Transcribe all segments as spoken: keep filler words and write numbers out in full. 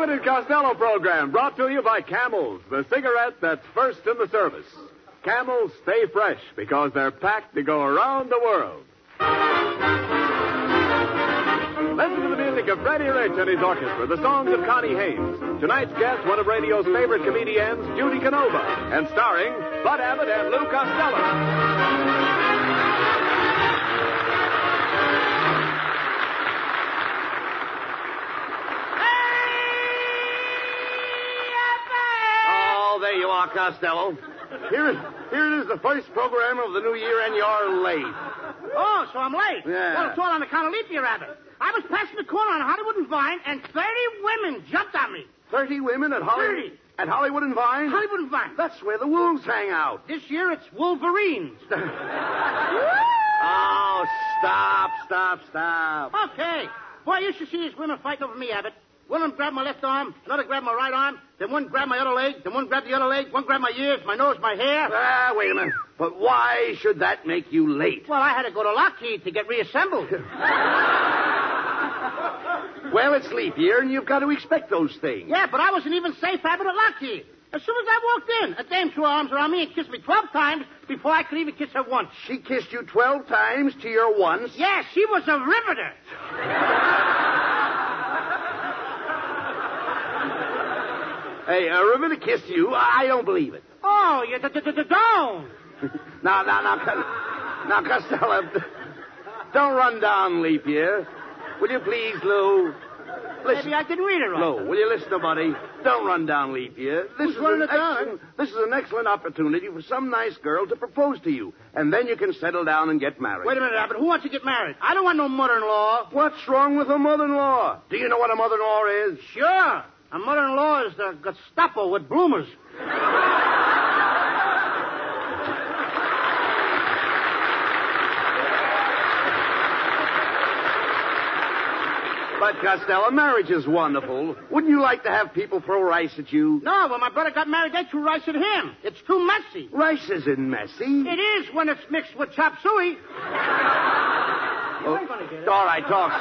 Abbott and Costello program brought to you by Camels, the cigarette that's first in the service. Camels stay fresh because they're packed to go around the world. Listen to the music of Freddie Rich and his orchestra, the songs of Connie Haynes. Tonight's guest, one of radio's favorite comedians, Judy Canova, and starring Bud Abbott and Lou Costello. There you are, Costello. Here, here it is, the first program of the new year, and you're late. Oh, so I'm late? Yeah. Well, it's all on account of leap year, Abbott. I was passing the corner on Hollywood and Vine, and thirty women jumped on me. Thirty women at Hollywood? thirty. At Hollywood and Vine? Hollywood and Vine. That's where the wolves hang out. This year it's Wolverines. Oh, stop, stop, stop. Okay. Boy, you should see these women fighting over me, Abbott. One of them grabbed my left arm, another grabbed my right arm, then one grabbed my other leg, then one grabbed the other leg, one grabbed my ears, my nose, my hair. Ah, wait a minute. But why should that make you late? Well, I had to go to Lockheed to get reassembled. Well, it's leap year, and you've got to expect those things. Yeah, but I wasn't even safe, Abbott, at Lockheed. As soon as I walked in, a dame threw her arms around me and kissed me twelve times before I could even kiss her once. She kissed you twelve times to your once? Yeah, she was a riveter. Hey, uh, Riveter kissed you? I don't believe it. Oh, you d- d- d- don't. Now, now, now, now, Costello, don't run down leap year. Will you please, Lou? Listen. Maybe I didn't read it right. Lou, will you listen to buddy? Don't run down leap year. This Who's is running an it down? excellent, this is an excellent opportunity for some nice girl to propose to you, and then you can settle down and get married. Wait a minute, Abbott. Who wants to get married? I don't want no mother-in-law. What's wrong with a mother-in-law? Do you know what a mother-in-law is? Sure. A mother-in-law is the Gestapo with bloomers. But, Costello, marriage is wonderful. Wouldn't you like to have people throw rice at you? No, when my brother got married, they threw rice at him. It's too messy. Rice isn't messy. It is when it's mixed with chop suey. Oh, all right, talk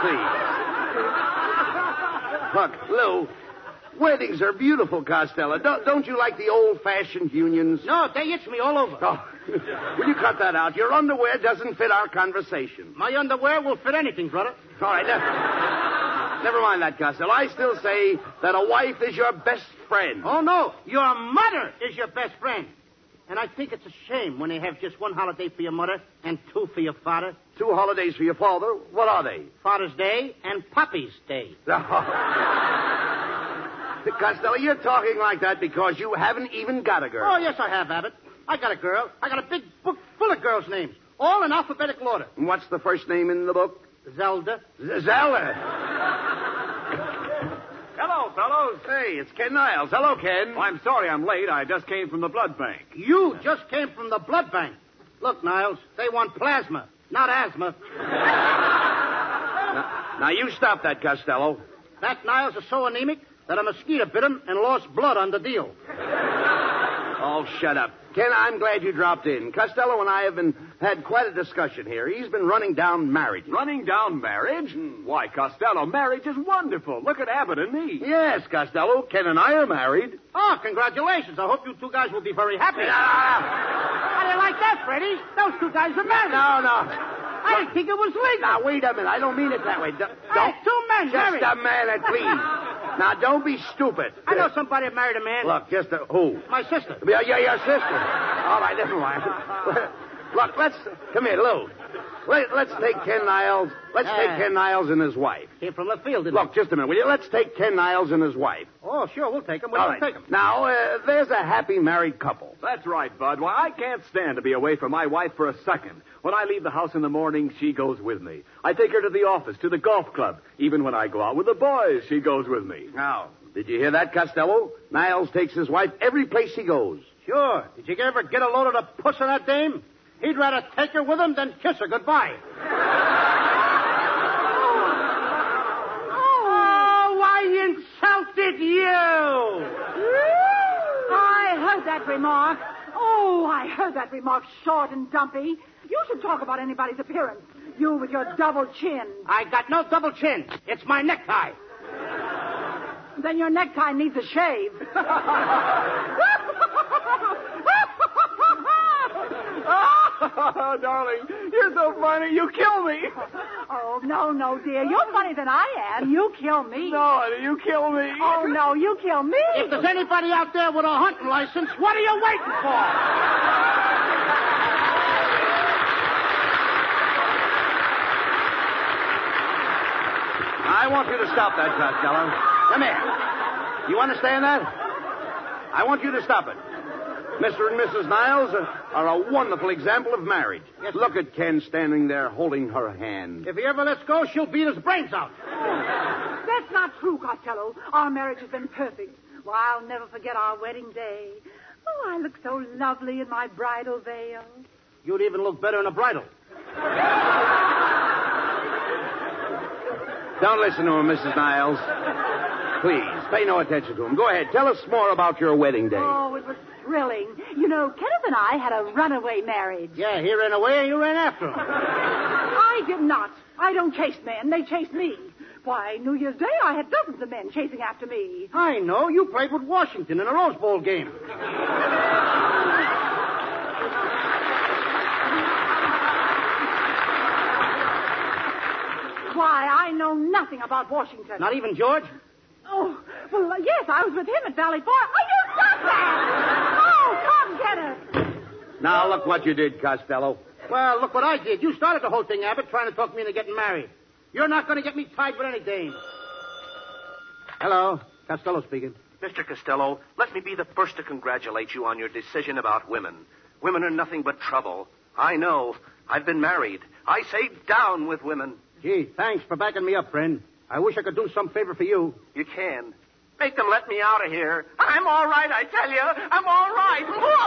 sense, please. Look, Lou, weddings are beautiful, Costello. Don't, don't you like the old-fashioned unions? No, they itch me all over. Oh, will you cut that out? Your underwear doesn't fit our conversation. My underwear will fit anything, brother. All right, never, never mind that, Costello. I still say that a wife is your best friend. Oh, no. Your mother is your best friend. And I think it's a shame when they have just one holiday for your mother and two for your father. Two holidays for your father? What are they? Father's Day and Poppy's Day. Costello, you're talking like that because you haven't even got a girl. Oh, yes, I have, Abbott. I got a girl. I got a big book full of girls' names, all in alphabetical order. And what's the first name in the book? Zelda. Z- Zelda. Hello, fellows. Hey, it's Ken Niles. Hello, Ken. Oh, I'm sorry I'm late. I just came from the blood bank. You just came from the blood bank. Look, Niles, they want plasma, not asthma. Now, now you stop that, Costello. That Niles is so anemic that a mosquito bit him and lost blood on the deal. Oh, shut up. Ken, I'm glad you dropped in. Costello and I have been had quite a discussion here. He's been running down marriage. Running down marriage? Hmm. Why, Costello, marriage is wonderful. Look at Abbott and me. Yes, Costello. Ken and I are married. Oh, congratulations. I hope you two guys will be very happy. Ah. How do you like that, Freddie? Those two guys are married. No, no. I didn't think it was legal. Now, wait a minute. I don't mean it that way. Don't, Hey, two men just married. a minute, please. Now, don't be stupid. I know somebody that married a man. Look, just a, who? My sister. Yeah, yeah, your sister. All right, never mind. Look, let's come here, Lou. Let, let's take Ken Niles. Let's Uh, take Ken Niles and his wife. Came from left field, didn't Look, just a minute, will you? Let's take Ken Niles and his wife. he? Oh, sure, we'll take him. We'll All right. take him. Now, uh, there's a happy married couple. That's right, Bud. Why, I can't stand to be away from my wife for a second. When I leave the house in the morning, she goes with me. I take her to the office, to the golf club. Even when I go out with the boys, she goes with me. Now, did you hear that, Costello? Niles takes his wife every place he goes. Sure. Did you ever get a load of the puss of that dame? He'd rather take her with him than kiss her goodbye. Oh, I insulted you! I heard that remark. Oh, I heard that remark, short and dumpy. You should talk about anybody's appearance. You with your double chin. I got no double chin. It's my necktie. Then your necktie needs a shave. Oh, darling, you're so funny. You kill me. Oh, no, no, dear. You're funnier than I am. You kill me. No, honey, you kill me. Oh, no, you kill me. If there's anybody out there with a hunting license, what are you waiting for? I want you to stop that, Costello. Come here. You understand that? I want you to stop it. Mister and Missus Niles are a wonderful example of marriage. Yes, Look at Ken standing there holding her hand. If he ever lets go, she'll beat his brains out. That's not true, Costello. Our marriage has been perfect. Well, I'll never forget our wedding day. Oh, I look so lovely in my bridal veil. You'd even look better in a bridal. Don't listen to him, Missus Niles. Please, pay no attention to him. Go ahead. Tell us more about your wedding day. Oh, it was thrilling. You know, Kenneth and I had a runaway marriage. Yeah, he ran away and you ran after him. I did not. I don't chase men. They chase me. Why, New Year's Day, I had dozens of men chasing after me. I know. You played with Washington in a Rose Bowl game. Why, I know nothing about Washington. Not even George? Oh, well, uh, yes, I was with him at Valley Forge. Oh, you stop that! Oh, come, Kenneth. Now, look what you did, Costello. Well, look what I did. You started the whole thing, Abbott, trying to talk me into getting married. You're not going to get me tied with any dame. Hello. Costello speaking. Mister Costello, let me be the first to congratulate you on your decision about women. Women are nothing but trouble. I know. I've been married. I say down with women. Gee, thanks for backing me up, friend. I wish I could do some favor for you. You can. Make them let me out of here. I'm all right, I tell you. I'm all right.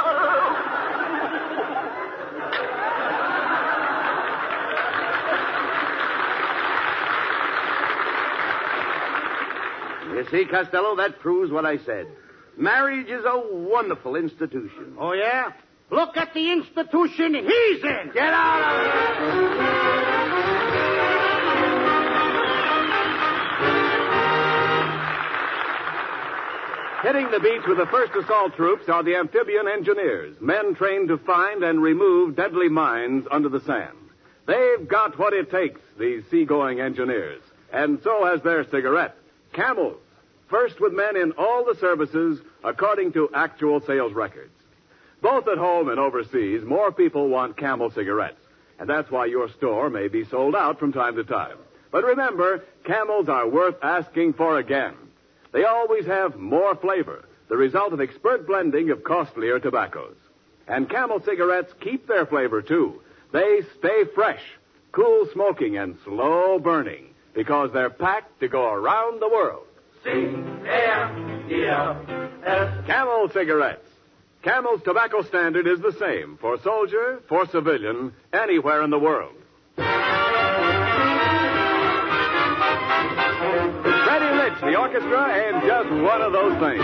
You see, Costello, that proves what I said. Marriage is a wonderful institution. Oh, yeah? Look at the institution he's in. Get out of here! Hitting the beach with the first assault troops are the amphibian engineers, men trained to find and remove deadly mines under the sand. They've got what it takes, these seagoing engineers, and so has their cigarette, Camels, first with men in all the services according to actual sales records. Both at home and overseas, more people want Camel cigarettes, and that's why your store may be sold out from time to time. But remember, Camels are worth asking for again. They always have more flavor, the result of expert blending of costlier tobaccos. And Camel cigarettes keep their flavor, too. They stay fresh, cool smoking, and slow burning, because they're packed to go around the world. C A M E L S. Camel cigarettes. Camel's tobacco standard is the same for soldier, for civilian, anywhere in the world. Freddie Rich, the orchestra, and just one of those things.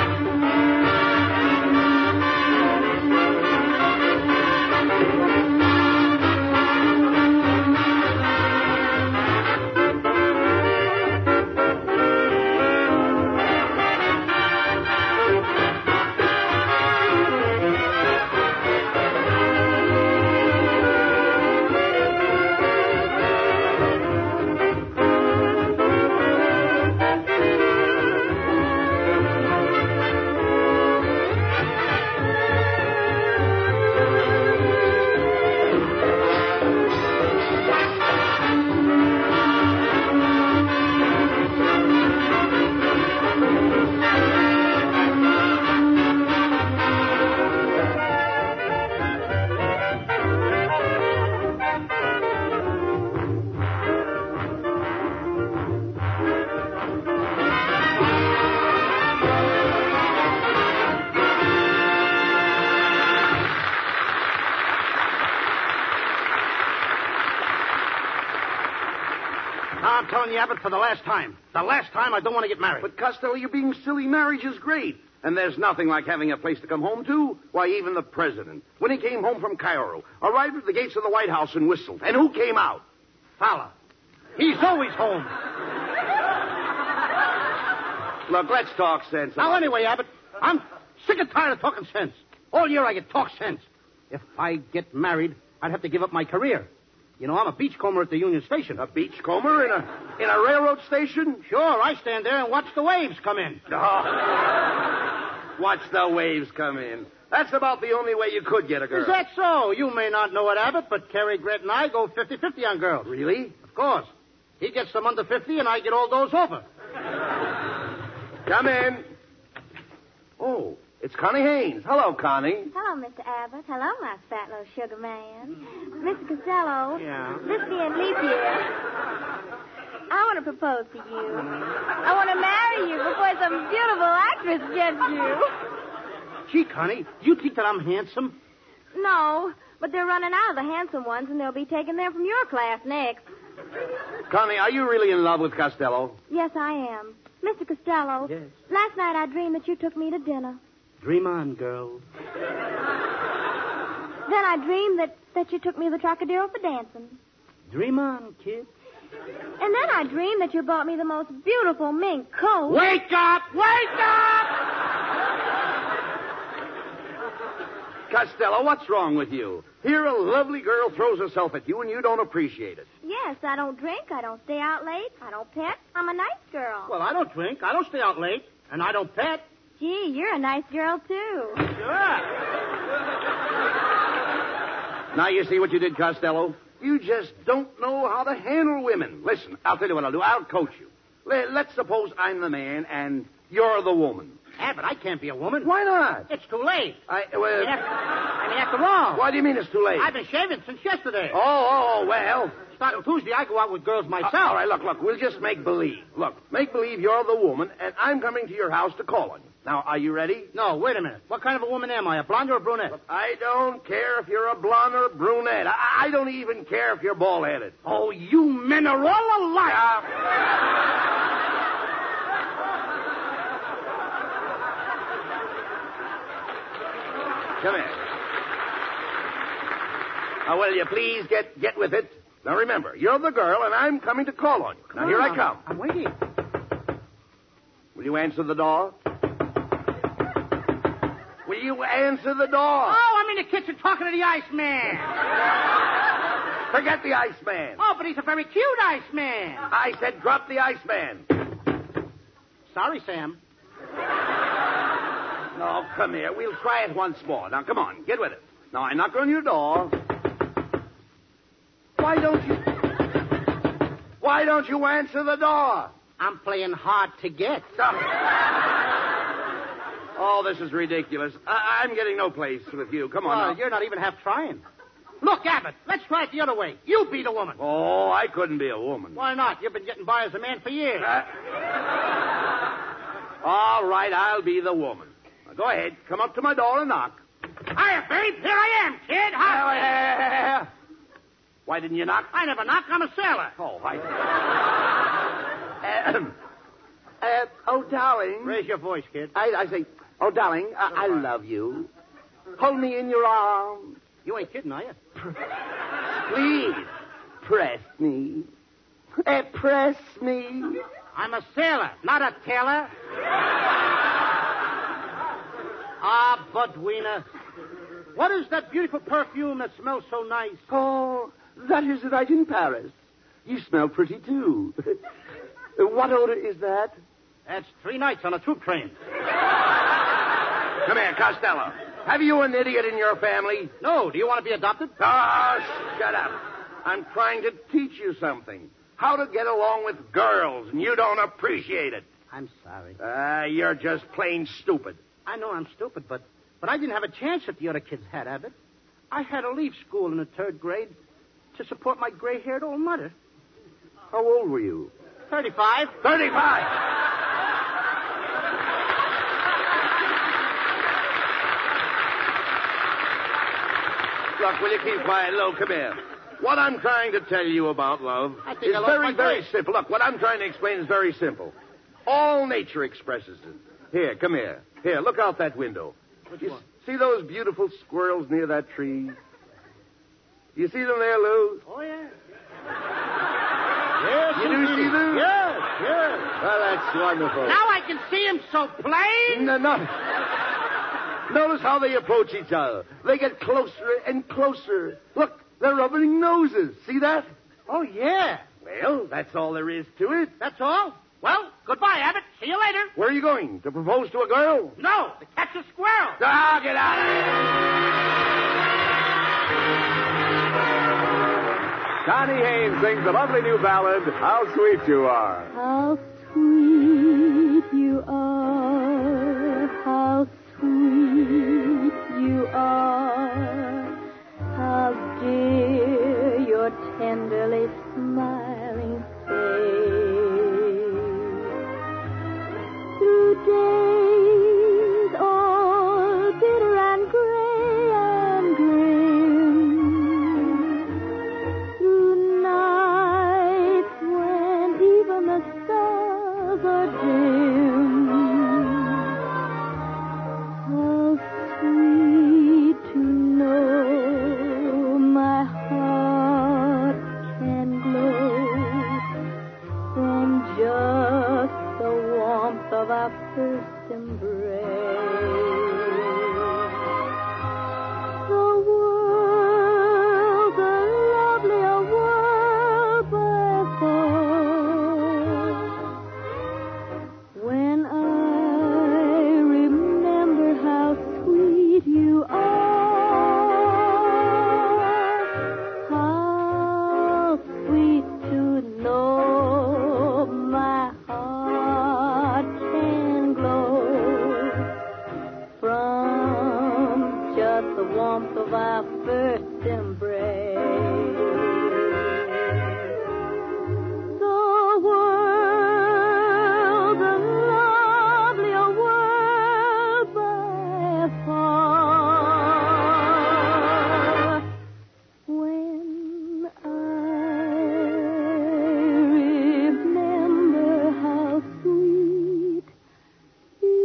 I'm telling you, Abbott, for the last time. The last time I don't want to get married. But, Costello, you're being silly. Marriage is great. And there's nothing like having a place to come home to. Why, even the president, when he came home from Cairo, arrived at the gates of the White House and whistled. And who came out? Fowler. He's always home. Look, let's talk sense. Now, about anyway, Abbott, I'm sick and tired of talking sense. All year I get talk sense. If I get married, I'd have to give up my career. You know, I'm a beachcomber at the Union Station. A beachcomber in a in a railroad station? Sure, I stand there and watch the waves come in. Oh. Watch the waves come in. That's about the only way you could get a girl. Is that so? You may not know it, Abbott, but Cary Grant and I go fifty-fifty on girls. Really? Of course. He gets them under fifty, and I get all those over. Come in. Oh, it's Connie Haynes. Hello, Connie. Hello, Mister Abbott. Hello, my fat little sugar man. Mister Costello. Yeah? This being leap year, I want to propose to you. I want to marry you before some beautiful actress gets you. Gee, Connie, do you think that I'm handsome? No, but they're running out of the handsome ones, and they'll be taking them from your class next. Connie, are you really in love with Costello? Yes, I am. Mister Costello. Yes. Last night I dreamed that you took me to dinner. Dream on, girl. Then I dreamed that, that you took me to the Trocadero for dancing. Dream on, kid. And then I dreamed that you bought me the most beautiful mink coat. Wake up! Wake up! Costello, what's wrong with you? Here a lovely girl throws herself at you and you don't appreciate it. Yes, I don't drink. I don't stay out late. I don't pet. I'm a nice girl. Well, I don't drink. I don't stay out late. And I don't pet. Gee, you're a nice girl, too. Sure. Now you see what you did, Costello? You just don't know how to handle women. Listen, I'll tell you what I'll do. I'll coach you. Let, let's suppose I'm the man and you're the woman. Abbott, I can't be a woman. Why not? It's too late. I, well, I mean, after, I mean, after all. Why do you mean it's too late? I've been shaving since yesterday. Oh, oh, oh, well. Starting Tuesday, I go out with girls myself. Uh, all right, look, look, we'll just make believe. Look, make believe you're the woman, and I'm coming to your house to call on you. Now, are you ready? No, wait a minute. What kind of a woman am I, a blonde or a brunette? Look, I don't care if you're a blonde or a brunette. I, I don't even care if you're bald-headed. Oh, you men are all alike. Uh, Come here. Now, will you please get get with it? Now, remember, you're the girl, and I'm coming to call on you. Now, Come here on, I come. I'm waiting. Will you answer the door? Will you answer the door? Oh, I'm in the kitchen talking to the Iceman. Forget the Iceman. Oh, but he's a very cute Iceman. I said drop the Iceman. Sorry, Sam. No, come here. We'll try it once more. Now, come on. Get with it. Now, I knock on your door. Why don't you... Why don't you answer the door? I'm playing hard to get. Oh, this is ridiculous. I- I'm getting no place with you. Come on Well, now. you're not even half trying. Look, Abbott, let's try it the other way. You be the woman. Oh, I couldn't be a woman. Why not? You've been getting by as a man for years. Uh, all right, I'll be the woman. Now, go ahead. Come up to my door and knock. Hiya, babe. Here I am, kid. Hi. Why didn't you knock? I never knock. I'm a sailor. Oh, I... uh, uh, oh, darling. Raise your voice, kid. I, I say, oh, darling, I, I love you. Hold me in your arms. You ain't kidding, are you? Please, press me. Uh, press me. I'm a sailor, not a tailor. Ah, Budwina. What is that beautiful perfume that smells so nice? Oh, that is right in Paris. You smell pretty, too. Uh, what odor is that? That's three nights on a troop train. Come here, Costello. Have you an idiot in your family? No, do you want to be adopted? Oh, shut up. I'm trying to teach you something. How to get along with girls, and you don't appreciate it. I'm sorry. Ah, uh, you're just plain stupid. I know I'm stupid, but, but I didn't have a chance that the other kids had, Abbott. I had to leave school in the third grade to support my gray-haired old mother. How old were you? Thirty-five. Thirty-five! Look, will you keep quiet? Lo, come here. What I'm trying to tell you about love I think is I lost very, my very voice. simple. Look, what I'm trying to explain is very simple. All nature expresses it. Here, come here. Here, look out that window. Which you one? See those beautiful squirrels near that tree? You see them there, Lou? Oh, yeah. Yes, You do indeed. see them? Yes. Yes. Well, that's wonderful. Now I can see him so plain. No, no. Notice how they approach each other. They get closer and closer. Look, they're rubbing noses. See that? Oh, yeah. Well, that's all there is to it. That's all? Well, goodbye, Abbott. See you later. Where are you going? To propose to a girl? No, to catch a squirrel. Ah, get out of here. Connie Haynes sings the lovely new ballad, How Sweet You Are. How sweet you are, how sweet you are, how dear your tenderly smiling face. Through days all bitter and gray and grim, through nights when even the stars are dim, how sweet to know my heart can glow from just the warmth of our first embrace. The world's a lovelier world by far when I remember how sweet you are, how sweet to know my heart can glow from just the warmth of our first embrace. The world's a lovelier world by far when I remember how sweet you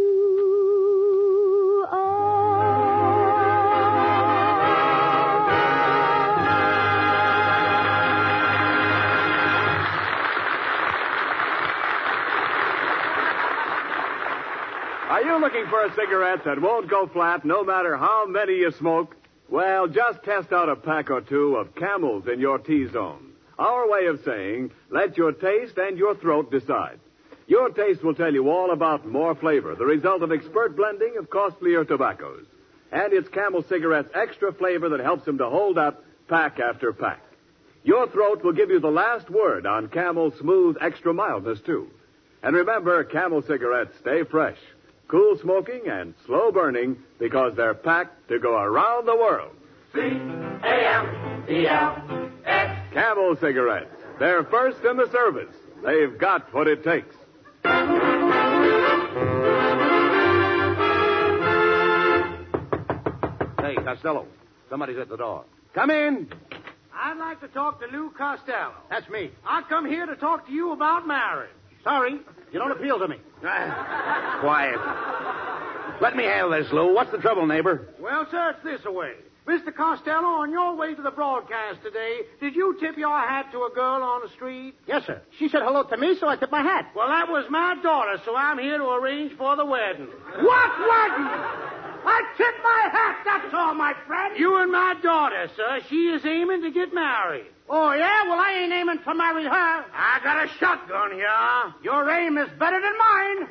Are you looking for a cigarette that won't go flat no matter how many you smoke? Well, just test out a pack or two of Camels in your T-zone. Our way of saying, let your taste and your throat decide. Your taste will tell you all about more flavor, the result of expert blending of costlier tobaccos. And it's Camel cigarettes' extra flavor that helps them to hold up pack after pack. Your throat will give you the last word on Camel's smooth extra mildness, too. And remember, Camel cigarettes stay fresh, cool smoking, and slow burning because they're packed to go around the world. C A M E L S. Camel cigarettes. They're first in the service. They've got what it takes. Hey, Costello, somebody's at the door. Come in. I'd like to talk to Lou Costello. That's me. I come here to talk to you about marriage. Sorry, you don't appeal to me. Quiet. Let me handle this, Lou. What's the trouble, neighbor? Well, sir, it's this away. Mister Costello, on your way to the broadcast today, did you tip your hat to a girl on the street? Yes, sir. She said hello to me, so I tipped my hat. Well, that was my daughter, so I'm here to arrange for the wedding. What wedding? I tipped my hat, that's all, my friend. You and my daughter, sir. She is aiming to get married. Oh, yeah? Well, I ain't aiming to marry her. I got a shotgun here. Your aim is better than mine.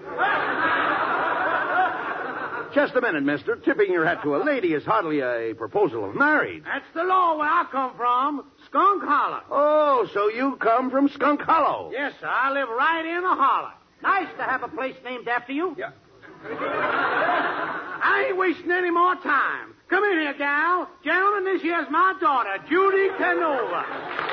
Just a minute, mister. Tipping your hat to a lady is hardly a proposal of marriage. That's the law where I come from, Skunk Hollow. Oh, so you come from Skunk Hollow. Yes, sir. I live right in the holler. Nice to have a place named after you. Yeah. I ain't wasting any more time. Come in here, gal. Gentlemen, this here's my daughter, Judy Canova.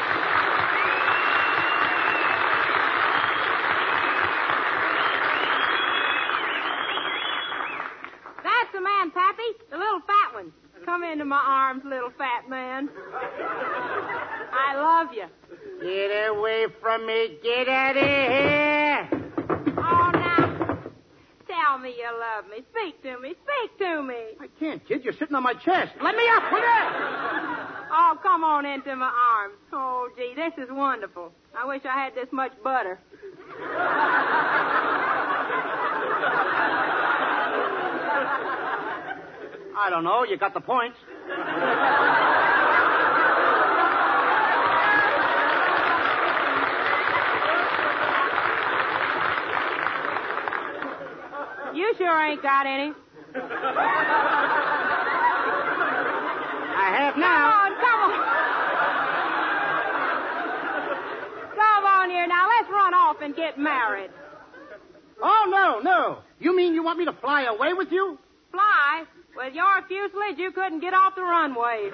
That's the man, Pappy. The little fat one. Come into my arms, little fat man. I love you. Get away from me. Get out of here. Oh, now, tell me you love me. Speak to me. Speak to me. I can't, kid. You're sitting on my chest. Let me up, will you? Oh, come on into my arms. Oh, gee, this is wonderful. I wish I had this much butter. I don't know. You got the points. You sure ain't got any. I have Come now. on, come on. Come on here now. Let's run off and get married. Oh, no, no. You mean you want me to fly away with you? Fly? With your fuselage, you couldn't get off the runway.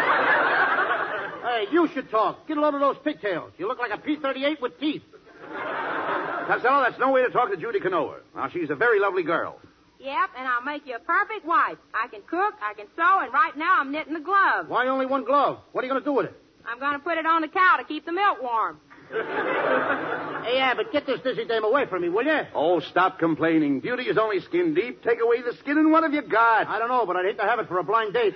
Hey, you should talk. Get a load of those pigtails. You look like a P thirty-eight with teeth. Costello, that's no way to talk to Judy Canova. Now, she's a very lovely girl. Yep, and I'll make you a perfect wife. I can cook, I can sew, and right now I'm knitting a glove. Why only one glove? What are you going to do with it? I'm going to put it on the cow to keep the milk warm. Hey, Abbott, get this dizzy dame away from me, will you? Oh, stop complaining. Beauty is only skin deep. Take away the skin, and what have you got? I don't know, but I'd hate to have it for a blind date.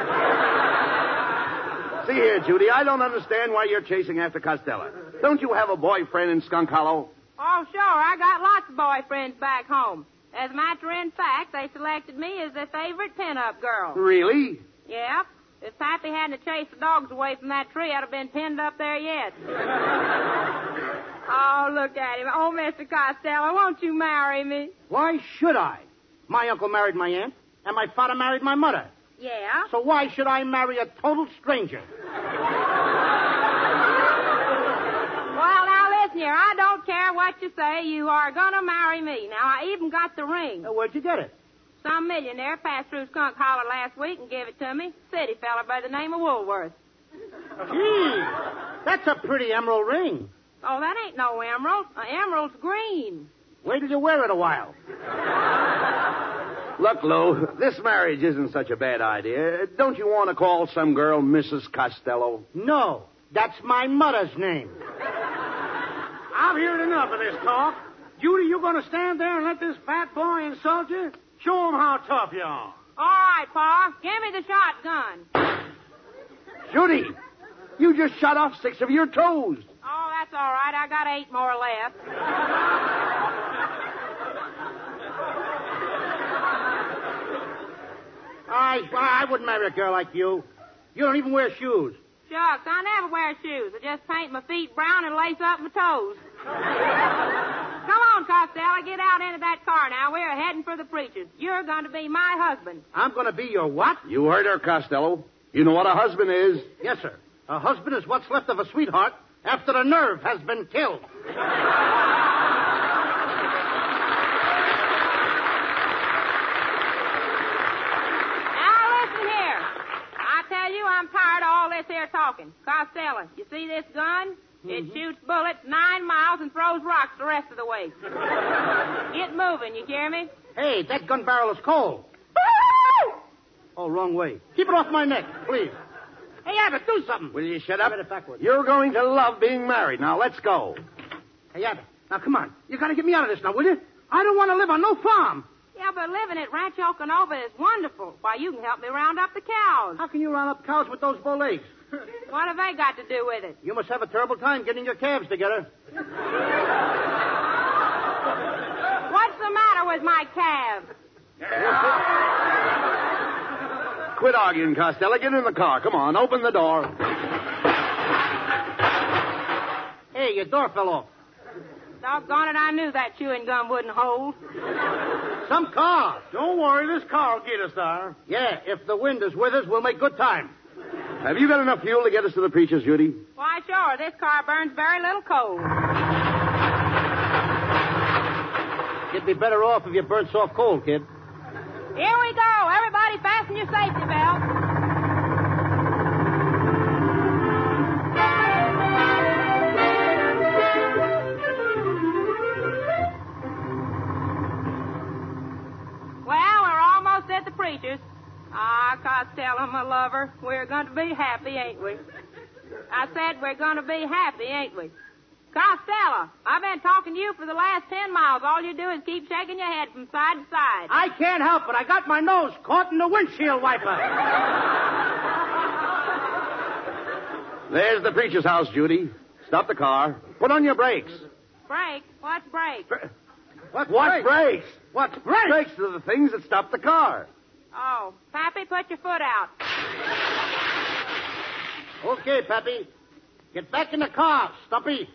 See here, Judy, I don't understand why you're chasing after Costello. Don't you have a boyfriend in Skunk Hollow? Oh, sure, I got lots of boyfriends back home. As a matter of fact, they selected me as their favorite pin-up girl. Really? Yep. If Pappy hadn't chased the dogs away from that tree, I'd have been pinned up there yet. Oh, look at him. Oh, Mister Costello, won't you marry me? Why should I? My uncle married my aunt, and my father married my mother. Yeah? So why should I marry a total stranger? Well, now, listen here. I don't care what you say. You are going to marry me. Now, I even got the ring. Uh, where'd you get it? Some millionaire passed through Skunk Hollow last week and gave it to me. City fella by the name of Woolworth. Gee, that's a pretty emerald ring. Oh, that ain't no emerald. Uh, emerald's green. Wait till you wear it a while. Look, Lou, this marriage isn't such a bad idea. Don't you want to call some girl Missus Costello? No, that's my mother's name. I've heard enough of this talk. Judy, you going to stand there and let this fat boy insult you? Show him how tough you are. All right, Pa. Give me the shotgun. Judy, you just shot off six of your toes. Oh, that's all right. I got eight more left. I, I wouldn't marry a girl like you. You don't even wear shoes. Shucks, I never wear shoes. I just paint my feet brown and lace up my toes. Come on, Costello, get out into that car now. We're heading for the preachers. You're going to be my husband. I'm going to be your what? You heard her, Costello. You know what a husband is? Yes, sir. A husband is what's left of a sweetheart after the nerve has been killed. I'm tired of all this here talking. Costello, you see this gun? Mm-hmm. It shoots bullets nine miles and throws rocks the rest of the way. Get moving, you hear me? Hey, that gun barrel is cold. Oh, wrong way. Keep it off my neck, please. Hey, Abbott, do something. Will you shut up? Read it backwards. You're going to love being married. Now, let's go. Hey, Abbott, now come on. You got to get me out of this now, will you? I don't want to live on no farm. Yeah, but living at Rancho Canova is wonderful. Why, you can help me round up the cows. How can you round up cows with those bow legs? What have they got to do with it? You must have a terrible time getting your calves together. What's the matter with my calves? Quit arguing, Costello. Get in the car. Come on, open the door. Hey, your door fell off. Doggone it, I knew that chewing gum wouldn't hold. Some car. Don't worry, this car will get us there. Yeah, if the wind is with us, we'll make good time. Have you got enough fuel to get us to the preachers, Judy? Why, sure. This car burns very little coal. You'd be better off if you burnt soft coal, kid. Here we go. Everybody fasten your safety belt. Well, we're almost at the preachers. Ah, Costello, my lover, we're going to be happy, ain't we? I said we're going to be happy, ain't we? Costello, I've been talking to you for the last ten miles. All you do is keep shaking your head from side to side. I can't help it. I got my nose caught in the windshield wiper. There's the preacher's house, Judy. Stop the car. Put on your brakes. Brakes? What's brakes? Br- What's what brakes? brakes? What's brakes? Brakes are the things that stop the car. Oh, Pappy, put your foot out. Okay, Pappy. Get back in the car, Stumpy.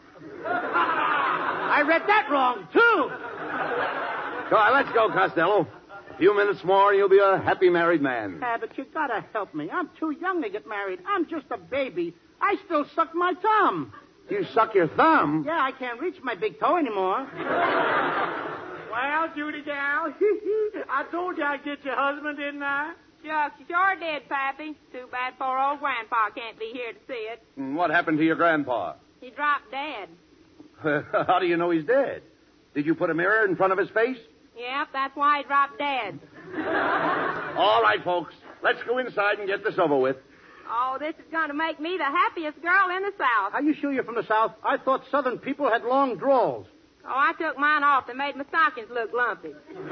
I read that wrong, too. Go on, let's go, Costello. A few minutes more and you'll be a happy married man. Yeah, but you gotta help me. I'm too young to get married. I'm just a baby. I still suck my thumb. You suck your thumb? Yeah, I can't reach my big toe anymore. Well, Judy gal, I told you I'd get your husband, didn't I? Shucks, you sure did, Pappy. Too bad poor old Grandpa can't be here to see it. And what happened to your grandpa? He dropped dead. How do you know he's dead? Did you put a mirror in front of his face? Yep, that's why he dropped dead. All right, folks. Let's go inside and get this over with. Oh, this is going to make me the happiest girl in the South. Are you sure you're from the South? I thought Southern people had long drawers. Oh, I took mine off and made my stockings look lumpy.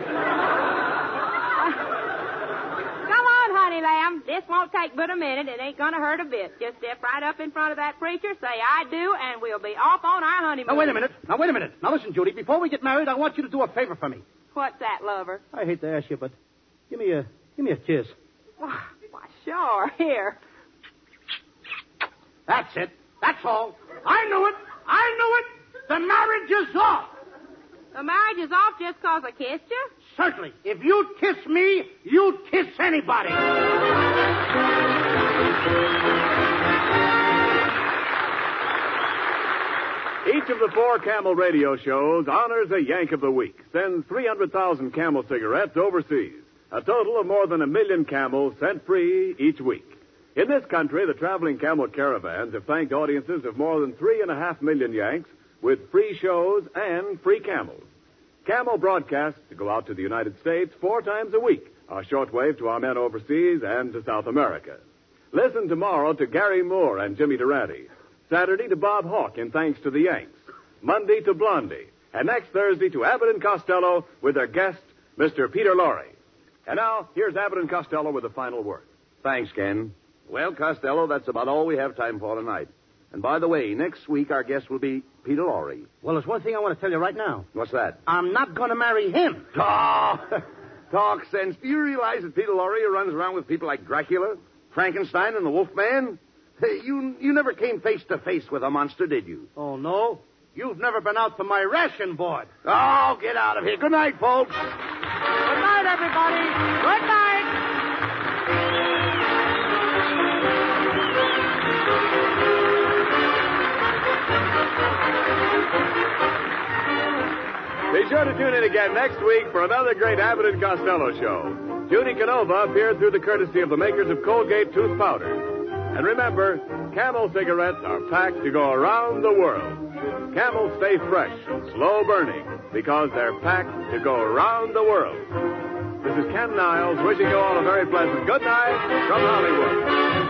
Come on, honey lamb. This won't take but a minute. It ain't going to hurt a bit. Just step right up in front of that preacher, say I do, and we'll be off on our honeymoon. Now, wait a minute. Now, wait a minute. Now, listen, Judy. Before we get married, I want you to do a favor for me. What's that, lover? I hate to ask you, but give me a give me a kiss. Why, why, sure. Here. That's it. That's all. I knew it. I knew it. The marriage is off. The marriage is off just 'cause I kissed you? Certainly. If you'd kiss me, you'd kiss anybody. Each of the four Camel radio shows honors a Yank of the Week, sends three hundred thousand Camel cigarettes overseas. A total of more than a million Camels sent free each week. In this country, the traveling Camel caravans have thanked audiences of more than three and a half million Yanks with free shows and free Camels. Camel broadcasts go out to the United States four times a week, our shortwave to our men overseas and to South America. Listen tomorrow to Gary Moore and Jimmy Durante. Saturday to Bob Hawke in Thanks to the Yanks. Monday to Blondie. And next Thursday to Abbott and Costello with their guest, Mister Peter Lorre. And now, here's Abbott and Costello with the final word. Thanks, Ken. Well, Costello, that's about all we have time for tonight. And by the way, next week our guest will be Peter Lorre. Well, there's one thing I want to tell you right now. What's that? I'm not going to marry him. Oh, talk sense. Do you realize that Peter Lorre runs around with people like Dracula, Frankenstein, and the Wolfman? Hey, you you never came face to face with a monster, did you? Oh, no? You've never been out to my ration board. Oh, get out of here. Good night, folks. Good night, everybody. Good night. Be sure to tune in again next week for another great Abbott and Costello show. Judy Canova appeared through the courtesy of the makers of Colgate tooth powders. And remember, Camel cigarettes are packed to go around the world. Camels stay fresh and slow burning because they're packed to go around the world. This is Ken Niles wishing you all a very pleasant good night from Hollywood.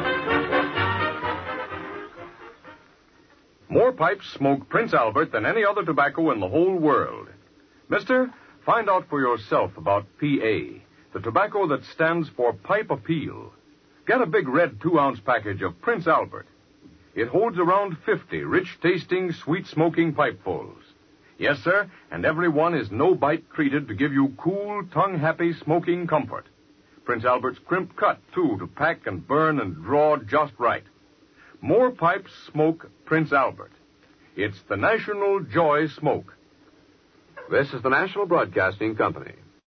More pipes smoke Prince Albert than any other tobacco in the whole world. Mister, find out for yourself about P A, the tobacco that stands for Pipe Appeal. Get a big red two-ounce package of Prince Albert. It holds around fifty rich-tasting, sweet-smoking pipefuls. Yes, sir, and every one is no-bite treated to give you cool, tongue-happy smoking comfort. Prince Albert's crimp cut, too, to pack and burn and draw just right. More pipes smoke Prince Albert. It's the National Joy Smoke. This is the National Broadcasting Company.